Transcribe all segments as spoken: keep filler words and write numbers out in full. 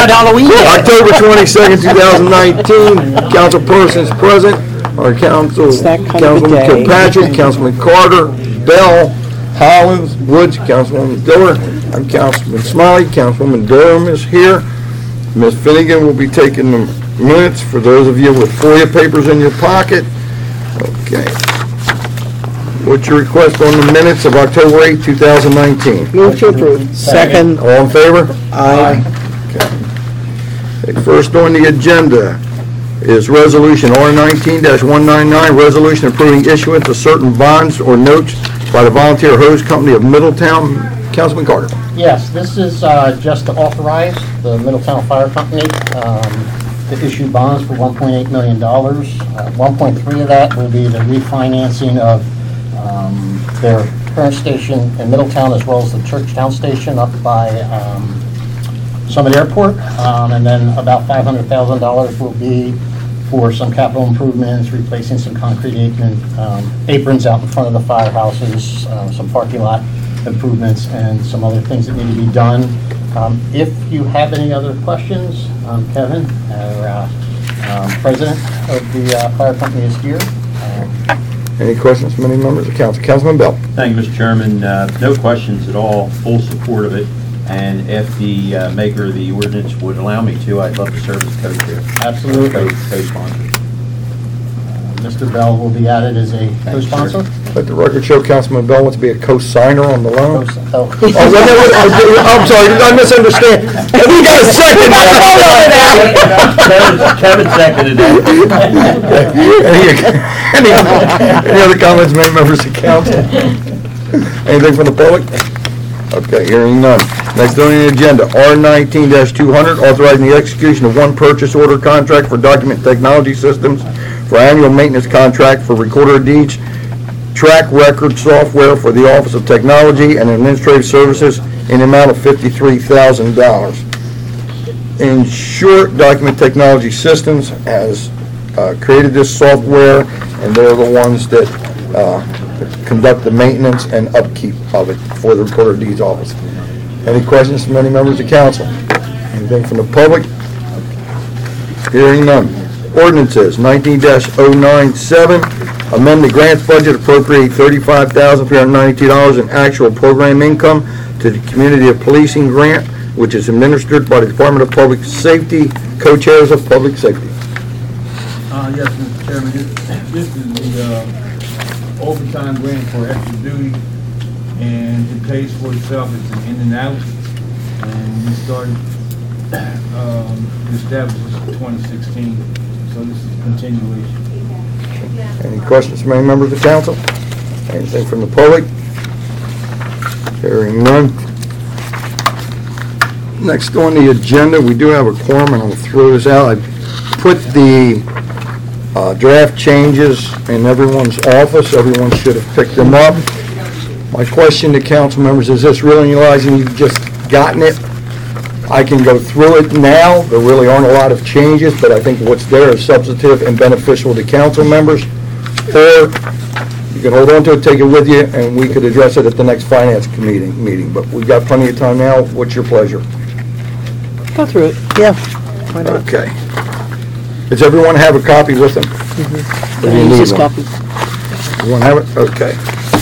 Halloween yet. October twenty-second, two thousand nineteen, council persons present are Council, that kind of a Councilman day. Kilpatrick, Councilman Carter, Bell, Hollins, Woods, Councilwoman Diller. I'm Councilman Smiley. Councilwoman Durham is here. Miz Finnegan will be taking the minutes for those of you with FOIA papers in your pocket. Okay. What's your request on the minutes of October eighth, two thousand nineteen? Move to approve. Second. All in favor? Aye. Okay, first on the agenda is Resolution R nineteen dash one ninety-nine, resolution approving issuance of certain bonds or notes by the Volunteer Hose Company of Middletown. Councilman Carter. Yes, this is uh, just to authorize the Middletown Fire Company um, to issue bonds for one point eight million dollars. Uh, one point three of that will be the refinancing of um, their current station in Middletown, as well as the Churchtown station up by um, Summit Airport. Um, and then about five hundred thousand dollars will be for some capital improvements, replacing some concrete apron, um, aprons out in front of the firehouses, uh, some parking lot improvements, and some other things that need to be done. Um, if you have any other questions, um, Kevin, our uh, um, president of the uh, fire company, is here. Um, Any questions from any members of council? Councilman Bell. Thank you, Mister Chairman. Uh, no questions at all, full support of it. And if the uh, maker of the ordinance would allow me to, I'd love to serve as co-chair. Absolutely. Co- Co-sponsor. Uh, Mister Bell will be added as a co-sponsor. Let the record show Councilman Bell wants to be a co-signer on the loan. Co- Oh, oh. wait, wait, wait, oh, I'm sorry, did I misunderstand? Have we got a second? Kevin, Kevin seconded it. Any, any, any other comments, made members of council? Anything from the public? Okay, hearing none. Next on the agenda, R nineteen dash two hundred, authorizing the execution of one purchase order contract for document technology systems for annual maintenance contract for recorder of deeds, track record software for the Office of Technology and Administrative Services in the amount of fifty-three thousand dollars. In short, Document Technology Systems has uh, created this software, and they're the ones that uh, conduct the maintenance and upkeep of it for the Recorder of Deeds office. Any questions from any members of council? Anything from the public? Hearing none. Ordinances nineteen dash oh nine seven, amend the grants budget, appropriate thirty-five thousand three hundred ninety-two dollars in actual program income to the Community of Policing Grant, which is administered by the Department of Public Safety, co-chairs of Public Safety. Uh, yes, Mister Chairman, this, this is the, uh, overtime grant for extra duty, and it pays for itself. It's an in and out, and we started, um, to establish this in twenty sixteen, so this is a continuation. Any questions from any members of council? Anything from the public? Hearing none. Next on the agenda, we do have a quorum, and I'll throw this out. I put the uh, draft changes in everyone's office. Everyone should have picked them up. My question to council members is this: realizing you've just gotten it, I can go through it now. There really aren't a lot of changes, but I think what's there is substantive and beneficial to council members. Or you can hold on to it, take it with you, and we could address it at the next finance committee meeting. But we've got plenty of time now. What's your pleasure? Go through it. Yeah. Why not? Okay. Does everyone have a copy with them? Mm-hmm. Or do you Use need this one? copy. Everyone have it? Okay.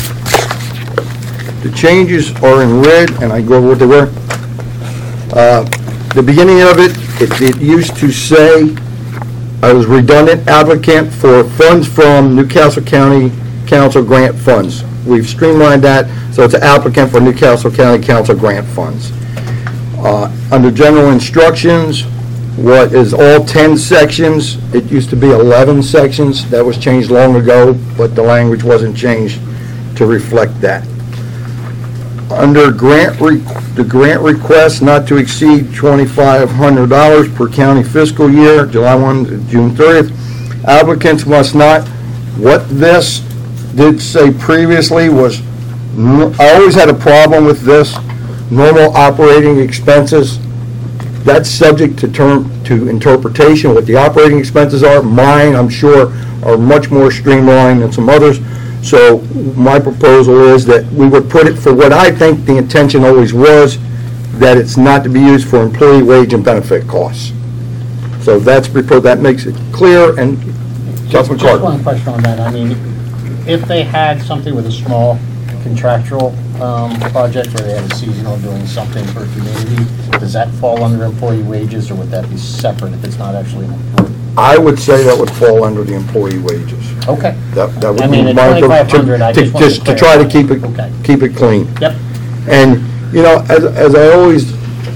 The changes are in red, and I go over what they were. Uh, the beginning of it, it, it used to say I was redundant applicant for funds from Newcastle County Council grant funds. We've streamlined that, so it's an applicant for Newcastle County Council grant funds. Uh, under general instructions, what is all ten sections, it used to be eleven sections. That was changed long ago, but the language wasn't changed to reflect that. Under grant, re the grant request not to exceed twenty-five hundred dollars per county fiscal year, July first to June thirtieth. Applicants must not, what this did say previously was, I always had a problem with this, normal operating expenses. That's subject to term, to interpretation, what the operating expenses are. Mine, I'm sure, are much more streamlined than some others. So my proposal is that we would put it for what I think the intention always was, that it's not to be used for employee wage and benefit costs. So that's proposed, that makes it clear, and Councilman Just Carter. one question on that. I mean, if they had something with a small contractual um, project, or they had a seasonal doing something for a community, does that fall under employee wages, or would that be separate if it's not actually an employee? I would say that would fall under the employee wages. Okay. That, that would I mean, be at my, twenty-five hundred, I to, just wanted to just to try to keep it, clarify. Okay. keep it clean. Yep. And, you know, as, as I always,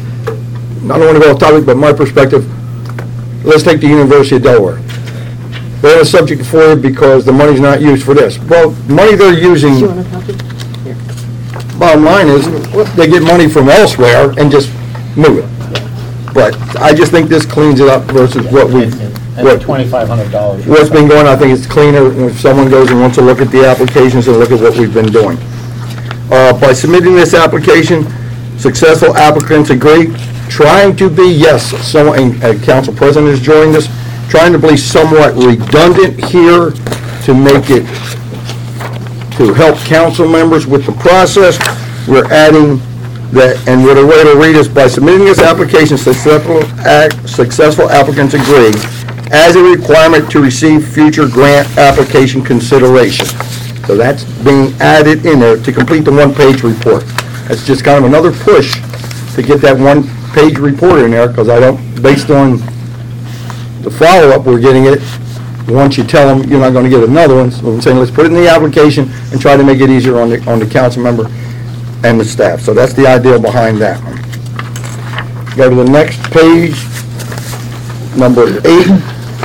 I don't want to go off topic, but my perspective, let's take the University of Delaware. They have a subject for it because the money's not used for this. Well, money they're using, Do you want a copy? Here. bottom line is, they get money from elsewhere and just move it. But I just think this cleans it up versus what we, And and the what, twenty-five hundred dollars. what's been going on. I think it's cleaner if someone goes and wants to look at the applications and look at what we've been doing. Uh, by submitting this application, successful applicants agree, trying to be, yes, so, and uh, council president has joined us, trying to be somewhat redundant here to make it, to help council members with the process. We're adding that, and what a way to read is, by submitting this application, successful act, successful applicants agree, as a requirement to receive future grant application consideration. So that's being added in there to complete the one-page report. That's just kind of another push to get that one-page report in there, because I don't, based on the follow-up, we're getting it, once you tell them you're not going to get another one, so I'm saying let's put it in the application and try to make it easier on the, on the council member and the staff. So that's the idea behind that one. Go to the next page, number eight.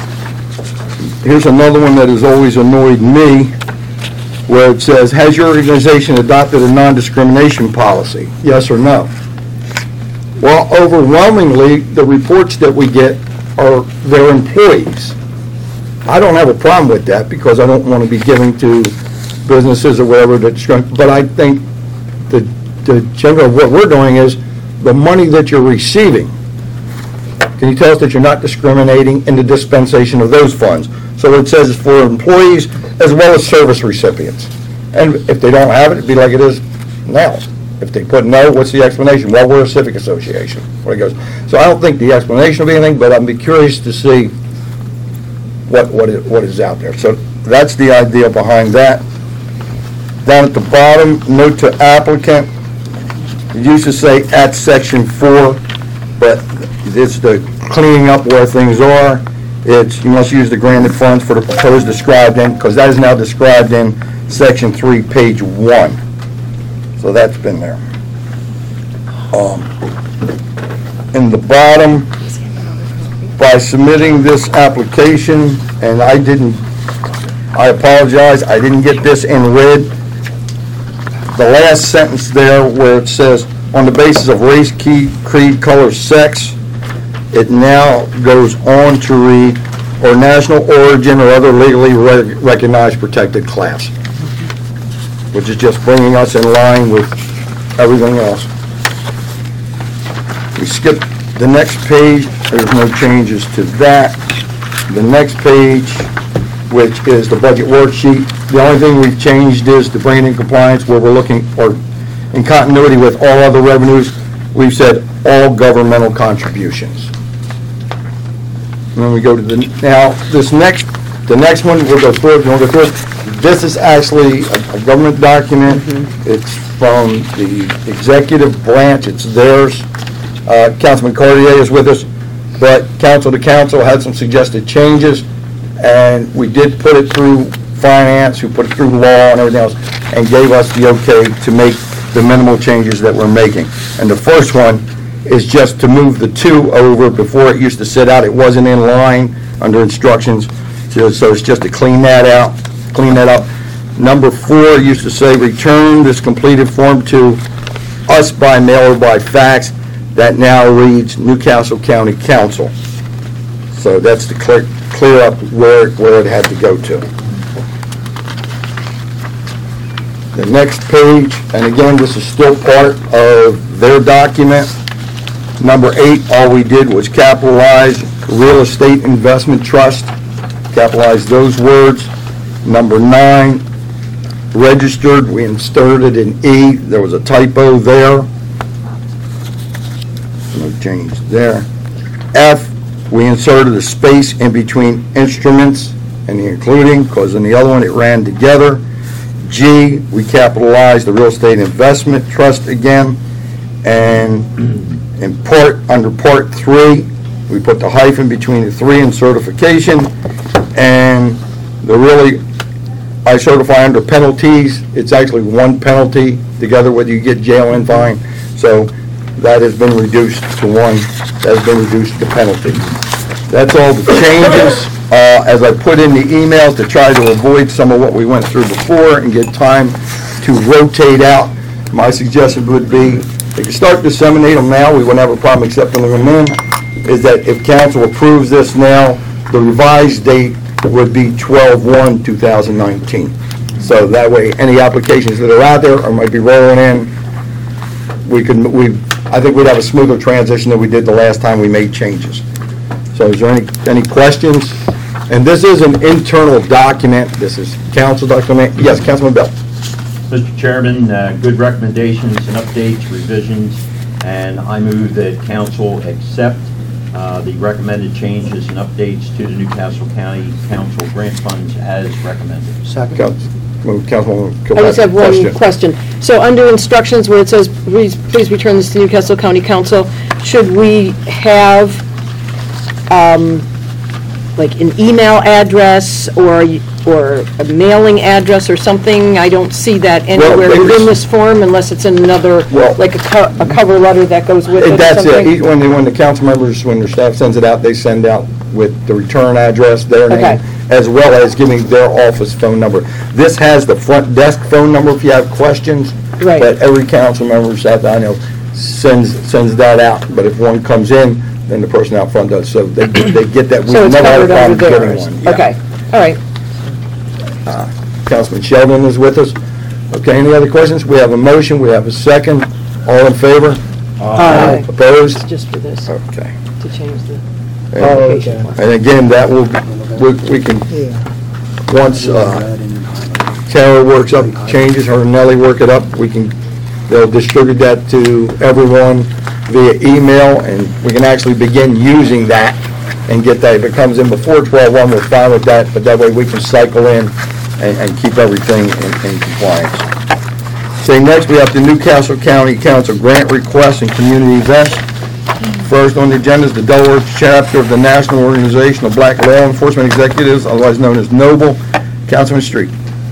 Here's another one that has always annoyed me, where it says, has your organization adopted a non-discrimination policy? Yes or no? Well, overwhelmingly, the reports that we get are their employees. I don't have a problem with that, because I don't want to be giving to businesses or whatever that, but I think the, the general of what we're doing is, the money that you're receiving, can you tell us that you're not discriminating in the dispensation of those funds? So it says it's for employees as well as service recipients. And if they don't have it, it'd be like it is now. If they put no, what's the explanation? Well, we're a civic association. Where it goes. So I don't think the explanation will be anything, but I'd be curious to see what what is, what is out there. So that's the idea behind that. Down at the bottom, note to applicant. It used to say at section four, but it's the cleaning up where things are. It's, you must use the granted funds for the proposed described in, because that is now described in section three, page one. So that's been there. Um, in the bottom, by submitting this application, and I didn't, I apologize, I didn't get this in red. The last sentence there where it says, on the basis of race, key, creed, color, sex, it now goes on to read, or national origin or other legally re- recognized protected class, which is just bringing us in line with everything else. We skip the next page, there's no changes to that. The next page, which is the budget worksheet, the only thing we've changed is to bring it in compliance where we're looking, or in continuity with all other revenues, we've said all governmental contributions. And then we go to the, now, this next, the next one, we'll go through it, we'll go through it. This is actually a, a government document. It's from the executive branch, it's theirs. Uh, Councilman Cartier is with us, but council to council had some suggested changes, and we did put it through finance, who put it through law and everything else, and gave us the okay to make the minimal changes that we're making. And the first one is just to move the two over. Before it used to sit out, it wasn't in line under instructions, so, so it's just to clean that out, clean that up. Number four used to say, return this completed form to us by mail or by fax. That now reads Newcastle County Council. So that's to clear, clear up where, where it had to go to. The next page, and again, this is still part of their document. Number eight, all we did was capitalize real estate investment trust, capitalize those words. Number nine, registered, we inserted an E, there was a typo there. change there. F, we inserted a space in between instruments and the including, because in the other one it ran together. G, we capitalized the real estate investment trust again. And in part, under part three, we put the hyphen between the three and certification. And the really, I certify under penalties, it's actually one penalty together whether you get jail and fine. So that has been reduced to one, that has been reduced to penalty. That's all the changes. Uh, as I put in the email to try to avoid some of what we went through before and get time to rotate out, my suggestion would be, they can start disseminate them now, we wouldn't have a problem accepting them in, is that if council approves this now, the revised date would be twelve one two thousand nineteen. So that way, any applications that are out there or might be rolling in, we could, we, I think we'd have a smoother transition than we did the last time we made changes. So is there any, any questions? And this is an internal document, this is council document. Yes, Councilman Bell. Mister Chairman, uh, good recommendations and updates, revisions, and I move that council accept uh, the recommended changes and updates to the Newcastle County Council grant funds as recommended. Second. Councilwoman I Kilpatrick, just have one question. So under instructions where it says, please, please return this to Newcastle County Council, should we have, um, like an email address or, or a mailing address or something? I don't see that anywhere Well, within this form unless it's in another, Well- like a co- a cover letter that goes with it or That's it. something? Each- When, the- when the council members, when their staff sends it out, they send out with the return address, their name, Okay. as well as giving their office phone number. This has the front desk phone number if you have questions. Right. But every council member, staff, I know, sends, sends that out. But if one comes in, then the person out front does. So they, they get that. So We've it's never had a covered under problem getting theirs? one. Yeah. Okay, all right. Councilman Sheldon is with us. Okay, any other questions? We have a motion, we have a second. All in favor? Aye. Opposed? Just for this, Okay. to change the And- application. And again, that will, we we can, once uh, Tara works up changes, her and Nellie work it up, we can, they'll distribute that to everyone via email, and we can actually begin using that and get that. If it comes in before twelve one, we're fine with that, but that way we can cycle in and, and keep everything in, in compliance. So next, we have the Newcastle County Council grant requests and community events. First on the agenda is the Delaware chapter of the National Organization of Black Law Enforcement Executives, otherwise known as NOBLE. Councilman Street.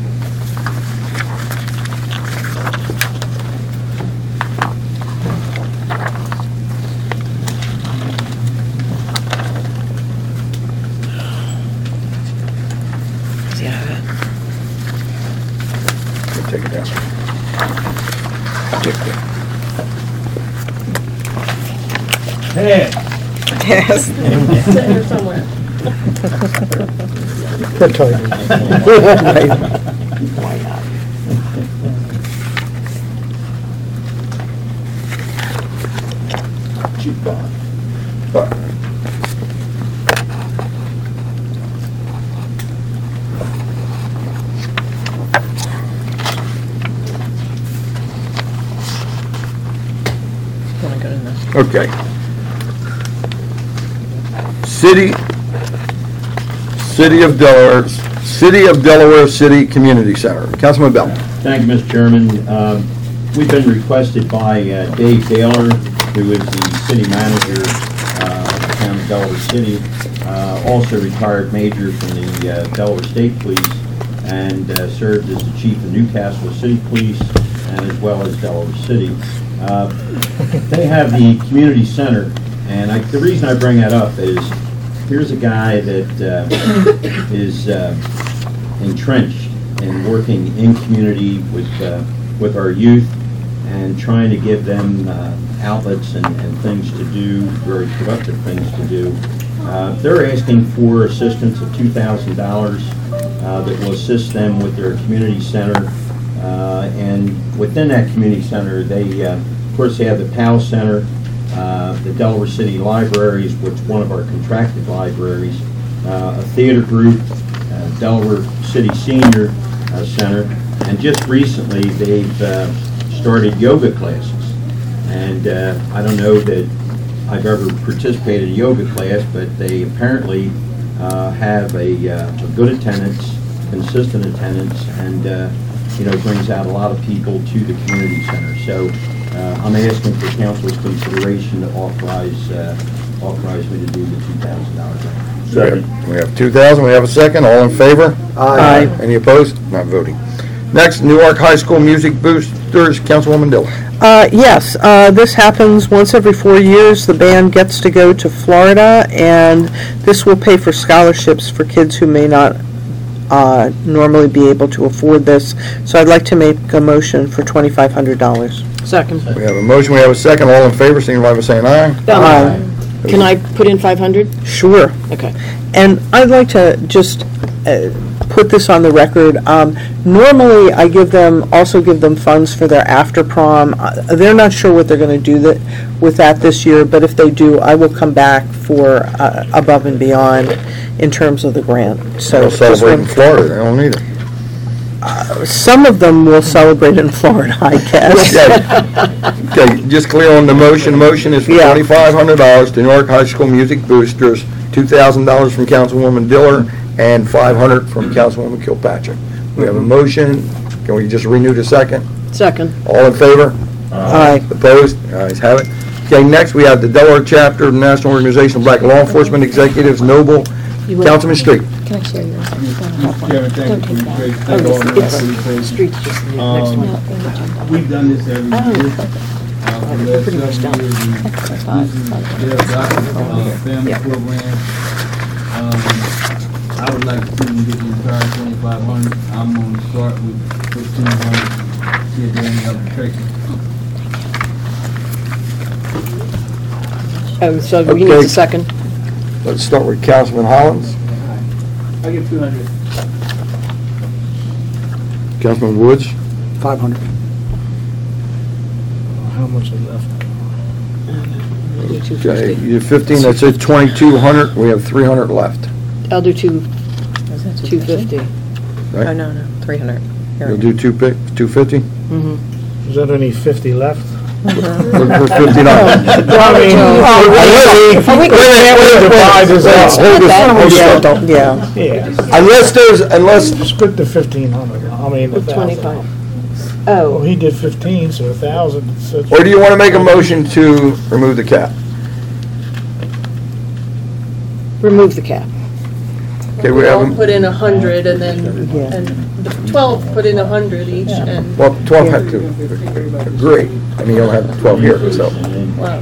Take it down. Take it down. Hey, Chief Bond. All right. Okay. City, City of Delaware, City of Delaware City Community Center. Councilman Bell. Thank you, Mister Chairman. Um, We've been requested by uh, Dave Taylor, who is the city manager uh, of the town of Delaware City, uh, also retired major from the uh, Delaware State Police, and uh, served as the chief of Newcastle City Police, and as well as Delaware City. Uh, They have the community center, and I, the reason I bring that up is, here's a guy that uh, is uh, entrenched in working in community with uh, with our youth and trying to give them uh, outlets and, and things to do, very productive things to do. Uh, they're asking for assistance of two thousand dollars uh, that will assist them with their community center. Uh, and within that community center, they, uh, of course, they have the Powell Center, uh, the Delaware City Libraries, which is one of our contracted libraries, uh, a theater group, uh, Delaware City Senior uh, Center, and just recently they've uh, started yoga classes. And uh, I don't know that I've ever participated in a yoga class, but they apparently uh, have a, uh, a good attendance, consistent attendance, and uh, you know, brings out a lot of people to the community center. So uh, I'm asking for council's consideration to authorize uh, authorize me to do the two thousand dollar grant. Second. We have two thousand, we have a second, all in favor? Aye. Any opposed? Not voting. Next, Newark High School Music Boosters, Councilwoman Diller. Uh, Yes, uh, this happens once every four years. The band gets to go to Florida, and this will pay for scholarships for kids who may not uh, normally be able to afford this. So I'd like to make a motion for twenty-five hundred dollars. Second. We have a motion, we have a second, all in favor, signify by saying aye. Um, Can I put in five hundred? Sure. Okay. And I'd like to just uh, put this on the record. Um, Normally, I give them, also give them funds for their after prom. Uh, They're not sure what they're going to do that, with that this year, but if they do, I will come back for uh, above and beyond in terms of the grant. So They'll just celebrate in want- Florida, they don't need it. some of them will celebrate in Florida, I guess. Okay, Okay, just clear on the motion, the motion is for Yeah. twenty-five hundred dollars to Newark High School Music Boosters, two thousand dollars from Councilwoman Diller, and five hundred dollars from Councilwoman Kilpatrick. We have a motion, can we just renew the second? Second. All in favor? Aye. Opposed? Ayes have it. Okay, next we have the Delaware Chapter of the National Organization of Black Law Enforcement Executives, Noble, Councilman Street. Can I share yours? Mister Chairman, thank you for your grace. Oh, Thank all the it's- members for your it's grace. streets just the next Um, one. We've done this every Oh, year. okay. Uh, for the last Pretty much seven done. years, we- That's fine. This is their adopted, uh, family Yeah. program. Um, I would like to see them get the entire twenty-five hundred. I'm gonna start with fifteen hundred, see if there any other takers. Oh, so we need Okay. a second. Let's start with Councilman Hollins, I get two hundred. Councilman Woods, five hundred. How much is left? two okay, fifty. you did fifteen, that said twenty-two hundred, we have three hundred left. I'll do two, Is that two fifty. Right. Oh, no, no, three hundred. You'll do two pick, two fifty? Mm-hmm. Is there any fifty left? For fifty-nine. Well, I mean, Are we- divide this out. Split that. Hold Yeah, on. don't- yeah. Yeah, Unless there's, unless, split the fifteen hundred, I mean, the With thousand. twenty-five. Well, Oh, he did fifteen, so a thousand. so it's- or do you want to make a motion to remove the cap? remove the cap. Okay, we We have, all a- put in a hundred and then, Yeah. and the twelve put in a hundred each and, well, twelve have to agree. I mean, you don't have twelve here, so. wow.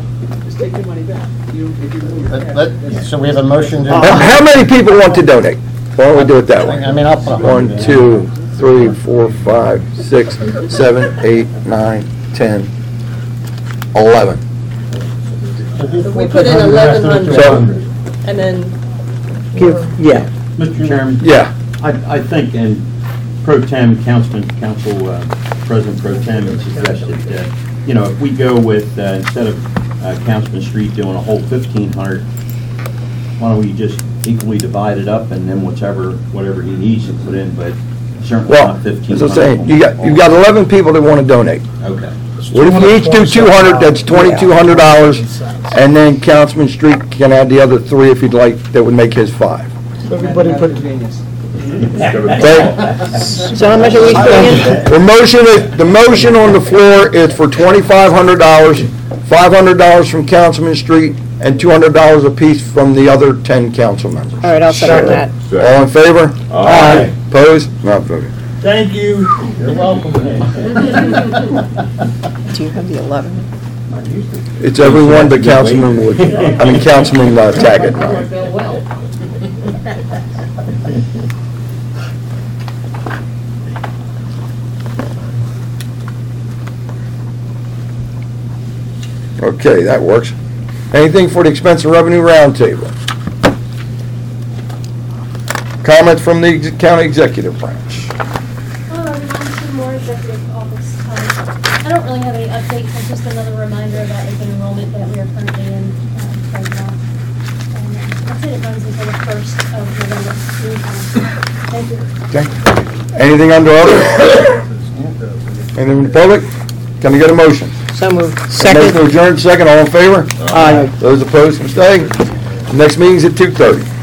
Let- let- So we have a motion to, How how many people want to donate? Why don't we do it that way? I mean, I'll put a One, two, three, four, five, six, seven, eight, nine, ten, eleven. We put in eleven So, hundred and then, Give, yeah. Mister Chairman? yeah, I, I think, and Pro Tem, Councilman, Council uh, President Pro Tem had suggested, uh, you know, if we go with, uh, instead of uh, Councilman Street doing a whole fifteen hundred, why don't we just equally divide it up and then whatever, whatever he needs to put in, but certainly well, not fifteen as hundred. I'm saying, you got, you got eleven people that want to donate. Okay. What if you each do two hundred, that's twenty-two hundred dollars, and then Councilman Street can add the other three if he'd like, that would make his five. Everybody put, Okay? So how much are we putting in? The motion is, the motion on the floor is for twenty-five hundred dollars, five hundred dollars from Councilman Street, and two hundred dollars apiece from the other ten council members. All right, I'll second that. All in favor? Aye. Opposed? Not voting. Thank you. You're welcome. Do you have the eleven? It's everyone but Councilman Wood, I mean Councilman uh, Taggett. Okay, that works. Anything for the expense and revenue roundtable? Comments from the ex- county executive branch? Hello, everyone. This is more executive office. Um, I don't really have any updates. It's just another reminder about open enrollment that we are currently in um, right now. And uh, that's it. It runs until the first of November. Thank you. Okay. Anything under other? Anything from the public? Can I get a motion? So moved. Motion to Second. adjourn, second, all in favor? Aye. Those opposed, abstained. Next meeting's at two thirty.